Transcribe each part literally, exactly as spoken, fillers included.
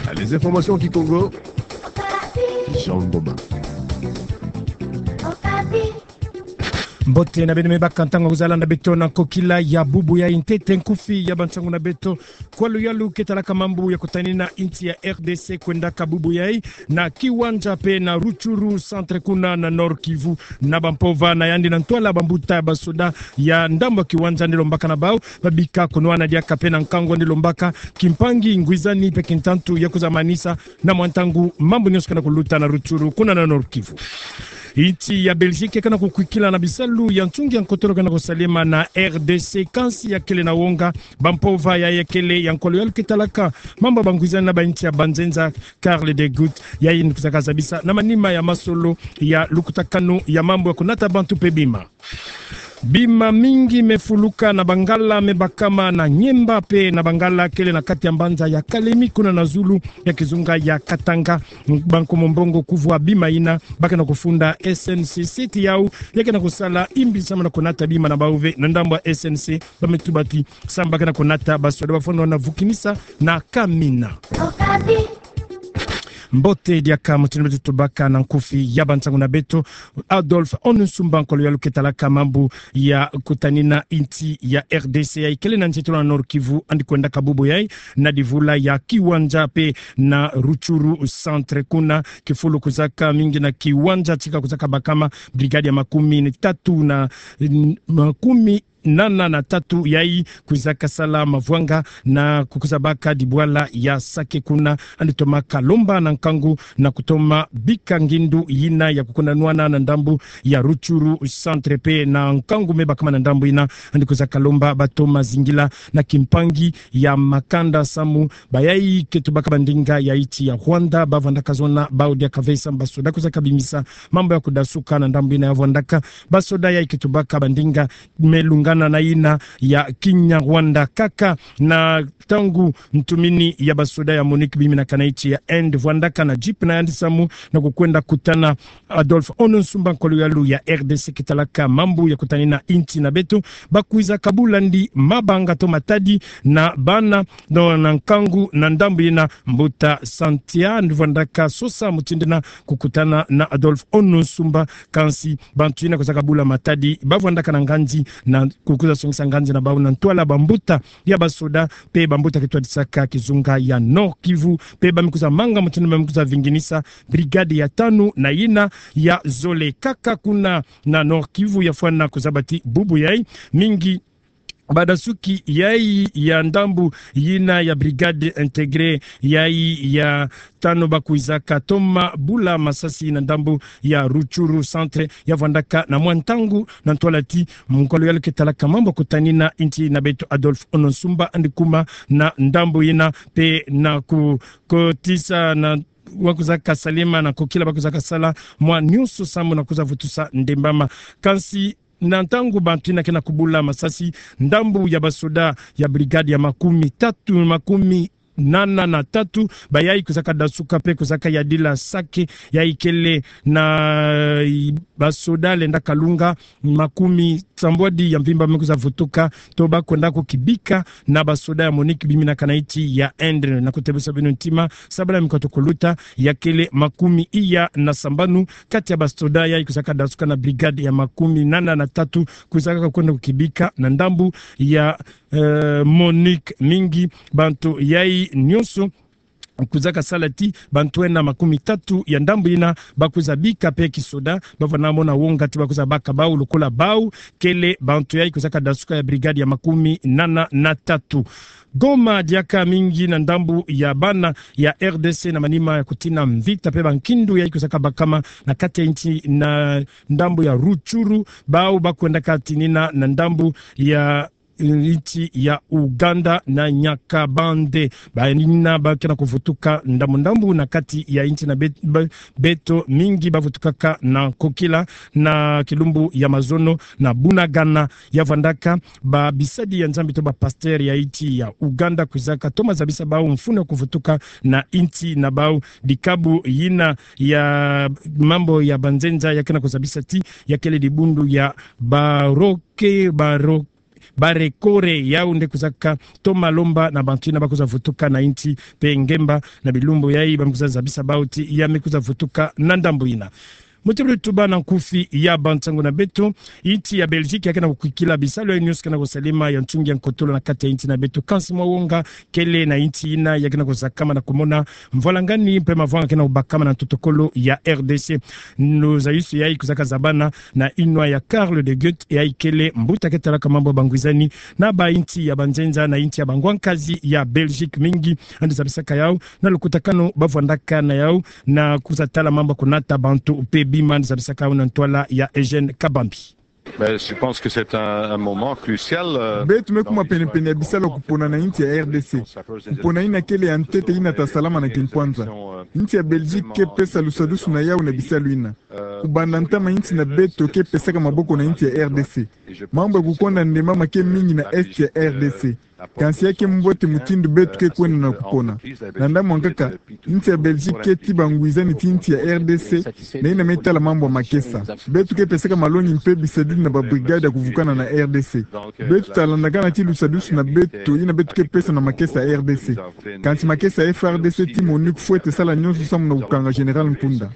Les informations qui Congo, Jean Boma. Mbote na bene mebaka ntango kuzalanda beto na kokila ya bubu ya intete nkufi ya bantangu na beto kwa luyalu ketalaka mambu ya kutanina inti ya R D C kwenda kabubu yai na kiwanja pe na Ruchuru centre kuna na Nord Kivu na Bampova na yandi na ntwala bambuta ya basoda ya ndamba kiwanja ndilo mbaka na bao babika kunwana dia kape na nkango ndilo mbaka kimpangi ngwizani pe kintantu ya kuzamanisa na mwantangu mambu nyoska na kuluta na Ruchuru kuna na Nord Kivu. Iti ya Belgique kana kukwikila na bisalu ya ntungi ya nkotoro kana kusalima na R D C kansi ya kele na wonga Bampova ya yakele ya nkolo ya luketalaka mamba bangwizana na bainti ya Banzenza Karl de Gut ya yin kuzakazabisa na manima ya masolo ya lukutakano ya mambo ya kunata bantu pebima. Bima mingi mefuluka na Bangala mebakama na Nyemba pe na Bangala kele na kati ya Mbanza ya Kalemi kuna na Zulu ya Kizunga ya Katanga banko mbongo kuvua bima ina baka na kufunda S N C city yao yake na kusala imbi sama na kunata bima na bauve na ndambo ya S N C bametubati samba kana kunata basoda bafono na Vukinisa na Kamina. Okapi. Mbote diaka mutinibetu tubaka na nkufi ya bantangu na beto Adolphe Onusumba nkolo ya luketalaka mambu ya kutanina inti ya R D C ya ikele na nchetu na Nord Kivu andi kwenda kabubu yai na divula ya kiwanja pe na Ruchuru centre kuna kifulu kuzaka mingi na kiwanja chika kuzaka bakama brigadi ya makumi ni tatu na makumi nana na tatu yai kuzaka sala mavwanga na kukuzabaka dibwala ya sake kuna anditomaka lomba na nkangu na kutoma bika ngindu yina ya kukuna nuana na ndambu ya Ruchuru centre pe na nkangu meba kama na ndambu yina andikuzaka lomba batoma zingila na kimpangi ya makanda samu bayai ketubaka bandinga ya iti ya Rwanda bavandaka zona baudia kavesa basoda kuzaka bimisa mambo ya kudasuka na ndambu yina ya vwandaka basoda ya ketubaka bandinga melunga na ina ya Kinya Rwanda kaka na tangu mtumini ya basoda ya Monique Bimi na kanaichi ya End Vwandaka na Jeep na yandisamu na kukwenda kutana Adolphe Onusumba nkolo yalu ya R D C kitalaka mambu ya kutanina inti na beto bakuiza kabulandi mabanga to matadi na bana no na nkangu na ndambu ina mbuta Santia Vwandaka sosa mutindina kukutana na Adolphe Onusumba kansi bantuina kwa kabula matadi bavwandaka na nganzi na kukuza songisa nganzi na bauna ntwala bambuta ya basoda pe bambuta kitwa disaka Kizunga ya Nord Kivu pe bamikuza manga mutino bamikuza vinginisa brigade ya tano na ina ya Zole kaka kuna na Nord Kivu ya fwana kuzabati bubu yai mingi badasuki yai ya ndambu yina ya brigade integre yai ya tano bakuizaka toma bula masasi na ndambu ya Ruchuru centre ya Vwandaka na mwantangu na ntwalati mkolo ya luketalaka mambo kutanina inti na beto Adolphe Onusumba andikuma na ndambu yina pe na kutisa na wakuzaka salima na kukila bakuzaka sala mwa nyusu samu na kuzavutusa ndembama kansi na ntangu bantuina kena kubula masasi ndambu ya basoda ya brigade ya makumi tatu makumi nana na tatu bayai kuzaka dasuka pe kuzaka yadila sake ya ikele na basoda lenda kalunga makumi sambwadi ya mvimba mekuza vutuka toba kwenda kukibika na basoda ya Monique Bimi na kanaiti ya Endre na kutebesa binu ntima sabala mikoto kuluta ya kele makumi iya na sambanu kati ya basoda ya kuzaka dasuka na brigade ya makumi nana na tatu kuzaka kwenda kukibika na ndambu ya uh, Monique mingi bantu yai nyusu kuzaka salati bantuena makumi tatu ya ndambu ina bakuza bika pe kisoda bavana mona wonga tiba kuza baka bau lukula bau kele bantu yai kuzaka dasuka ya brigade ya makumi nana na tatu. Goma diaka mingi na ndambu ya bana ya R D C na manima ya kutina mvita pe bankindu ya ikusaka bakama na kati ya inchi na ndambu ya Ruchuru bau bakwenda kati nina na ndambu ya inchi ya Uganda na Nyakabande baina bakena kuvutuka ndambu ndambu na kati ya inchi na bet, beto mingi bavutukaka na Kokila na Kilumbu ya Mazono na Bunagana ya Vwandaka ba bisadi ya nzambi to ba pasteur ya inchi ya Uganda kuzaka toma zabisa bao mfune kuvutuka na inchi na bao dikabu yina ya mambo ya Banzenza yakena kuzabisa ti ya kele dibundu ya Baroke Baroke barekore yao nde kuzaka Toma Lomba na bantu na bakuza vutuka na inti pe Ngemba na bilumbu yai bamukuza zabisa bauti ya mekuza vutuka na ndambu ina. Mutibuli tuba na nkufi ya Bantsango na Beto inti ya Belgique yakena kukikila bisalo ya news kana kusalima ya ntungi ya nkotolo na kati ya inti na Beto kansi mwonga kele na inti ina yakena kusakama na kumona mvolangani mpe mavanga kena ubakama na tutokolo ya R D C nuza yusu ya kuzaka zabana na inwa ya Karl de Gucht ya ikele mbuta ketala kamambo bangwizani na ba inti ya Banzenza na inti ya Bangwankazi ya Belgique mingi andi zabisaka yao na lukutakano bavwandaka na yao na kuzatala mambo kunata bantu upe Biman zabisaka unantwala ya Eugène Kabambi. Ben, je pense que c'est un, un moment crucial. Euh, Betu mekuma pene pene bisalo kupona na inti ya R D C. Kupona ina kele ya ntete ina tasalama na kinkwanza. Inti ya Belgique ke pesa lusadusu na yao na bisalo ina. Kubanda ntama inti na Beto ke pesa kama boko na inti ya R D C. Mambo ya kukonda ndema make mingi na est ya R D C. Kansi yake mbote mutindu Betu ke kwena na kupona. Nanda mwangaka, inti ya Belgique ke tiba nguizani ti inti ya R D C na ina metala mambo ya makesa. Betu ke pesa kama longi mpe bisadini na babrigade ya kuvukana na R D C. Betu talandagana ti lusadusu na Betu ina Betu ke pesa na makesa R D C. Kansi makesa F R D C ti Monique Fouette sala nyonso samu na ukanga General Mpunda.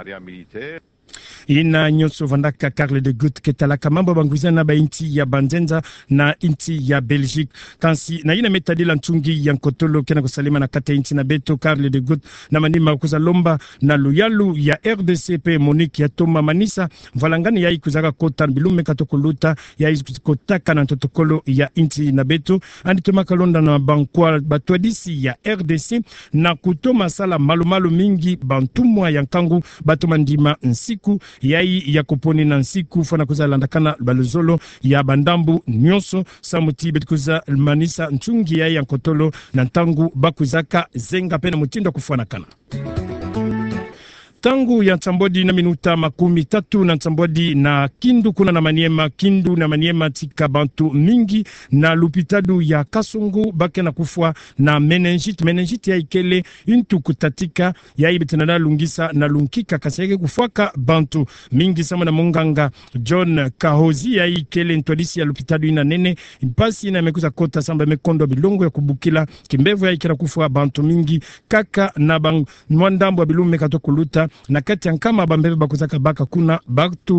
Ina nyonso vandaka Karl de Gucht ketalaka mambo bangwizana ba inti ya Banzenza na inti ya Belgique kansi na ina metadila ntungi ya nkotolo kena kusalima na kata inti na Beto Karl de Gucht na manima kuza Lomba na Luyalu ya R D C P Monique ya Toma Manisa mvalangani ya ikuzaka kota bilume katokoluta ya ikutaka na totokolo ya inti na Beto andi Toma Kalonda na bankwa batwadisi ya R D C na kutoma sala malumalu mingi bantumwa ya nkangu batoma ndima nsiku yai ya kuponi na nsiku fana kuza landakana baluzolo ya bandambu nyonso samuti betkuza Manisa nchungi yai ya nkotolo na ntangu bakuzaka zenga pena mutindo kufana kana. Tangu ya Nsambodi na minuta makumi tatu na Nsambodi na Kindu kuna na Maniema Kindu na Maniema tika bantu mingi na lupitadu ya Kasungu bake na kufwa na meningite meningite ya ikele intu kutatika ya ibitana lungisa na lunkika kasege kufwaka bantu mingi sama na munganga John Kahozi ya ikele ntwadisi ya lupitadu ina nene impasi na mekuza kota samba mekondo bilongo ya kubukila kimbevu ya ikela kufwa bantu mingi kaka na bang nwandambu wa bilume katokuluta na kati ya kama bambebe bakuzaka baka kuna batu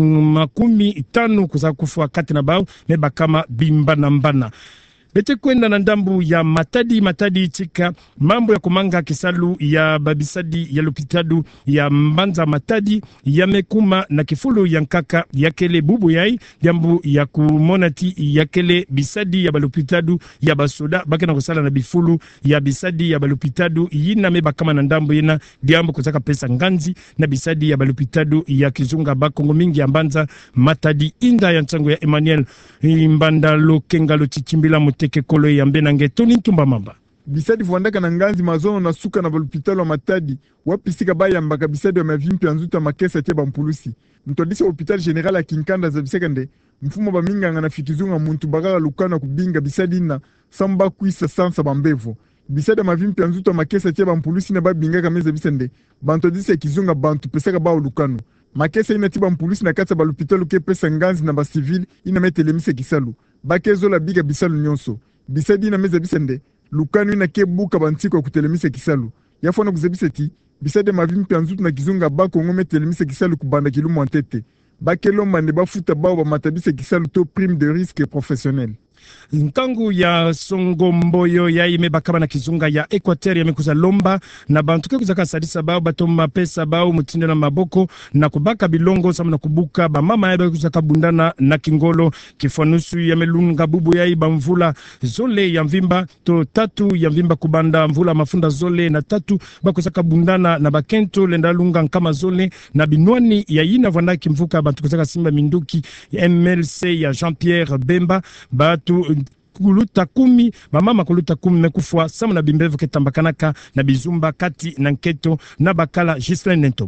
makumi tano kuzaka kufua kati na bao meba kama bimba na mbana. Bete kwenda na ndambu ya Matadi Matadi tika mambo ya kumanga kisalu ya babisadi ya lupitadu ya Mbanza Matadi ya mekuma na kifulu ya nkaka ya kele bubu yai jambu ya kumonati ya kele bisadi ya balupitadu ya basoda bake na kusala na bifulu ya bisadi ya balupitadu yina meba kama na ndambu yina diambu kuzaka pesa nganzi na bisadi ya balupitadu ya kizunga bakongo mingi ya Mbanza Matadi inda ya nchango ya Emmanuel Mbanda lo kengalo chichimbila teke kolo ya mbena ngetoni ntumba mamba. Bisadi vuandaka na nganzi mazono na suka na balupitalo wa Matadi wapisika baya mbaka bisadi wa mavimpi anzuta makesa teba mpulusi. Mtodisi wa hospital general ya Kinkanda za bisekande mfumo ba minga ngana fikizunga muntu bagala lukana kubinga bisadi na samba kuisa sansa bambevo. Bisadi wa mavimpi anzuta makesa teba mpulusi na babinga kameza bisende bantodisi ya kizunga bantu pesaka bao lukano. Makesa ina tiba mpulusi na kata balupitalo ke pesa nganzi na ba civil ina metelemise kisalu. Bakezo la biga bisalu nyonso. Bisadi ina meza bisende lukanu ina kebuka bantiko ya kutelemise kisalu. Yafona kuzebiseti bisade mavimpi anzutu na kizunga bako ngome telemise kisalu kubanda kilumu antete. Bakelomba ne bafuta bao ba matabise kisalu to prime de risque professionnel. Ntangu ya Songomboyo ya ime bakaba na kizunga ya Equateur ya mekuza Lomba na bantuke kuzaka sadisa bao batoma pesa bao mutinde na maboko na kubaka bilongo sama na kubuka ba mama ya kuzaka bundana na kingolo kifanusu ya melunga bubu ya iba mvula zole ya mvimba to tatu ya mvimba kubanda mvula mafunda zole na tatu bakuzaka bundana na bakento lenda lunga kama zole na binwani ya ina vanda kimvuka bantuke kuzaka simba minduki ya M L C ya Jean-Pierre Bemba batu kuluta kumi mama kuluta kumi mekufwa sama na bimbevu ketambakanaka na bizumba kati na nketo na bakala Gislaine Ntobo.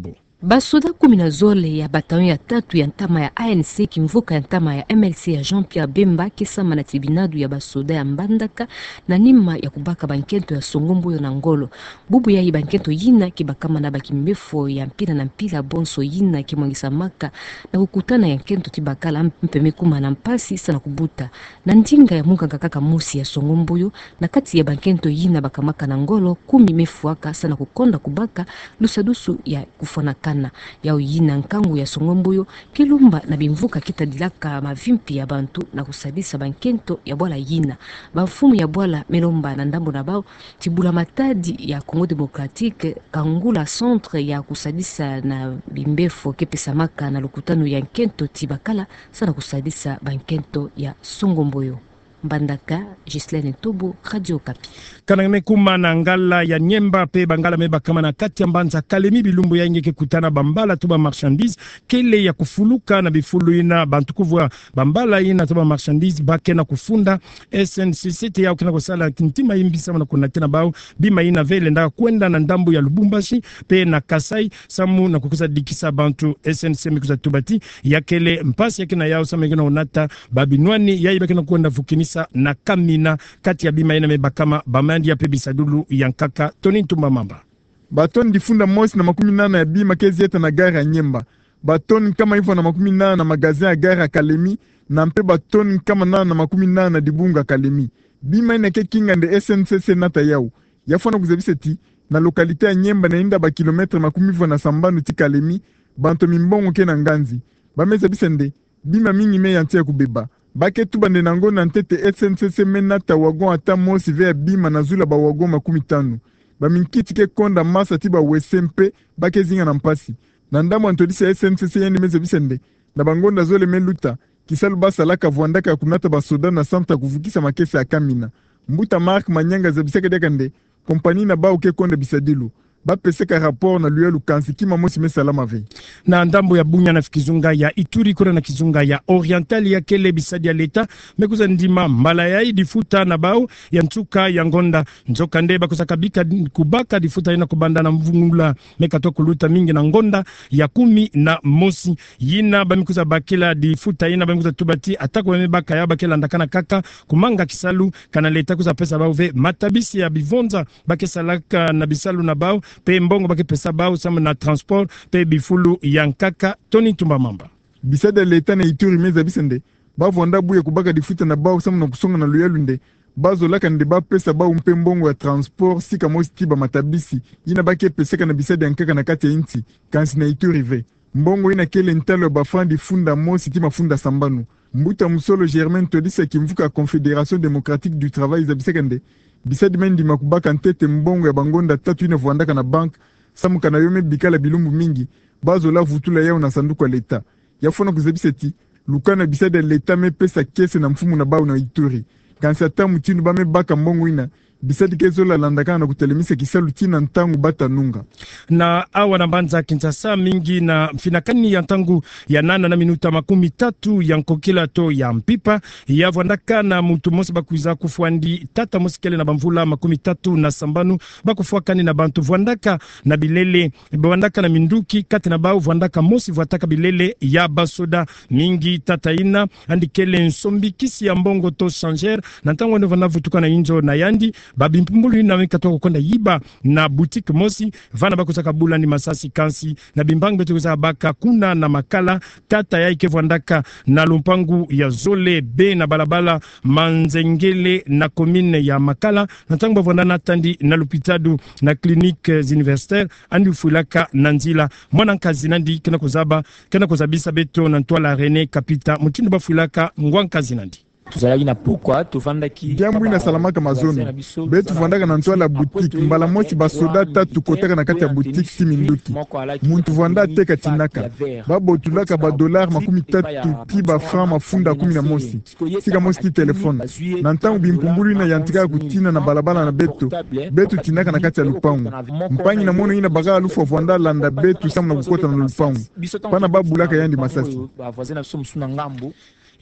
Basoda kumi na zole ya bataillon ya tatu ya ntama ya A N C kimvuka ya ntama ya M L C ya Jean-Pierre Bemba kisama na tibinadu ya basoda ya Mbandaka na nima ya kubaka bankento ya Songomboyo na Ngolo. Bubu ya bankento yina kibakama na bakimbefo ya mpira na mpira bonso yina kimwangisa maka na kukutana ya nkento tibakala mpemekuma na mpasi sana kubuta na ndinga ya munga kaka musi ya Songomboyo na kati ya bankento yina bakamaka na Ngolo kumi mefuaka sana kukonda kubaka lusadusu ya kufonaka ya uyina nkangu ya Songomboyo kilumba na bimvuka kitadilaka mavimpi ya bantu na kusabisa bankento ya bwala yina bafumu ya bwala melomba na ndambo na bao tibula matadi ya Congo Democratique kangula centre ya kusadisa na bimbefo kepesa maka na lukutano ya nkento tibakala sana kusadisa bankento ya Songomboyo. Mbandaka, Gislaine Tobo, Radio Kapi. Kaname kuma na ngala ya Nyemba pe bangala meba kama na kati ya Mbanza Kalemi bilumbu ya ingeke kutana bambala tuba marchandise kele ya kufuluka na bifulu ina bantukuvwa bambala ina tuba marchandise bake na kufunda S N C C te ya ukina kusala kintima imbisa wana kuna tena bao bima ina vele nda kwenda na ndambu ya Lubumbashi pe na Kasai samu na kukusa dikisa bantu S N C mikuza tubati ya kele mpasi ya kina yao sama kina onata babinwani ya iba kina kuenda fukinisa na Kamina kati ya bima ina meba kama bamandi ya pebisadulu yankaka Tony Ntumba Mamba. Batoni difunda mosi na makumi nana ya bima kezi yeta na gari ya Nyemba. Batoni kama hivyo na makumi nana na magazin ya gari ya Kalemi na mpe batoni kama nana na makumi nana na dibunga Kalemi. Bima ina ke kinga nde S N C C nata yao. Yafona kuzebiseti na lokalite ya Nyemba na inda ba kilometre makumi hivyo na sambanu ti Kalemi banto mimbongo ke na nganzi. Bameza bisende bima mingi me yanti ya kubeba. Bake tuba nenango na ntete S N C C menata wagon ata mosi vea bima na zula ba wagon makumi tano. Ba minkiti ke konda masa tiba W S M P bake zinga na mpasi. Na ndamu antodisa S N C C yende meze bisende. Na bangonda zole meluta kisalu basa laka vuandaka ya kunata basoda na santa kuvukisa makese ya Kamina. Mbuta Mark Manyanga zabiseke dekande kompani na bao ke konda bisadilu. Bapeseka rapport na luelu kansi kima mosi mesalama ve. Na ndambo ya Bunya na fikizunga ya Ituri kuna na kizunga ya Oriental ya kele bisadi ya leta mekuza ndima malaya idifuta na bao ya ntuka ya ngonda njoka ndeba kusakabika kubaka difuta ina kubanda na mvungula mekato kuluta mingi na ngonda ya kumi na mosi yina bamikuza bakila difuta ina bamikuza tubati atako wemebaka ya bakila ndakana kaka kumanga kisalu kana leta kuza pesa bao ve matabisi ya bivonza bakesalaka na bisalu na bao pe mbongo bake pesa bao sama na transport pe bifulu yankaka Tony Ntumba Mamba. Bisada leta na Ituri meza bisende bavonda buye kubaka difuta na bao sama na kusonga na luyalunde bazo laka nde ba pesa bao mpe mbongo ya transport sika mosi tiba matabisi ina bake peseka na bisada yankaka na kati ya inti kansi na Ituri ve mbongo ina kele ntalo ba frandi funda mosi tima funda sambanu mbuta musolo Germain Todisa kimvuka Confédération démocratique du travail za bisekende bisadi mendi makubaka ntete mbongo ya bangonda tatu ina vuandaka na bank samu kana yome bikala bilumbu mingi bazo la vutula yao na sanduku ya leta yafona kuzebiseti lukana bisadi ya leta me pesa kese na mfumu na bao na Ituri kansi ata mutinu ba me baka mbongo ina bisadi kezo la landaka na kutelemisa kisalu tina ntangu bata nunga. Na awa na Mbanza Kinshasa mingi na finakani ya ntangu ya nana na minuta makumi tatu ya nkokila to ya mpipa ya vuandaka na mutu mosi bakuiza kufuandi tata mosikele na bamvula makumi tatu na sambanu bakufuakani na bantu vuandaka na bilele vuandaka na minduki kati na bao vuandaka mosi vuataka bilele ya basoda mingi tata ina andikele nsombi kisi ya mbongo to changer na ntangu wende vana vutuka na injo na yandi babimpumbulu ina mekato kukonda yiba na boutique mosi vana bakusaka bula ni masasi kansi na bimbangu betu kusaka baka kuna na makala tata ya ike vuandaka na lumpangu ya zole be na balabala manzengele na komine ya makala na tangu bavondana tandi na lupitadu na clinique universitaire andi ufulaka na nzila mwana nkazi nandi kena kuzaba kena kuzabisa beto na ntwala René Kapita mutindu bafulaka ngwa nkazi nandi tuzalaki na pokwa tuvandaki jambu ina salamaka mazono betu vandaka na ntwala boutique mbala mosi basoda tatu kotaka na kati ya boutique timinduki muntu vanda teka tinaka babotulaka ba dollar makumi tatu ti ba franc mafunda kumi na mosi sika mosi ti telefone na ntangu bimpumbulu ina yantika kutina na balabala na betu betu tinaka na kati ya lupangu mpangi na mono ina baga alufa vanda landa betu samu na kukota na lupangu pana babulaka yandi masasi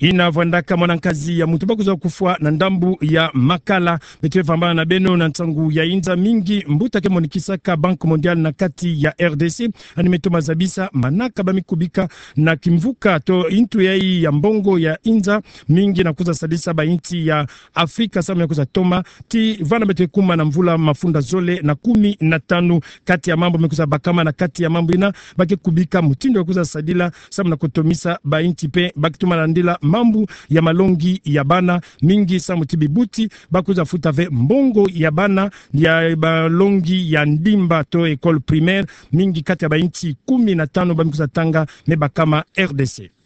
inavandaka mwanankazi ya mutu bakuza kufua na ndambu ya makala betuwe fambana na beno na ntangu ya inza mingi mbuta ke monikisaka Banque Mondiale na kati ya R D C animeto mazabisa manaka bamikubika na kimvuka to intu ya hii ya mbongo ya inza mingi na kuza sadisa ba inti ya Afrika samu ya kuza toma ti vana betuwe kuma na mvula mafunda zole na kumi na tanu kati ya mambo mekuza bakama na kati ya mambo ina bake kubika mutindo ya kuza sadila samu na kutomisa ba inti pe bakituma na ndila mambu ya malongi ya bana mingi samu tibibuti bakuza futa ve mbongo ya bana ya balongi ya ndimba to école primaire mingi kati ya ba inti kumi na tano bamikuza tanga meba kama R D C.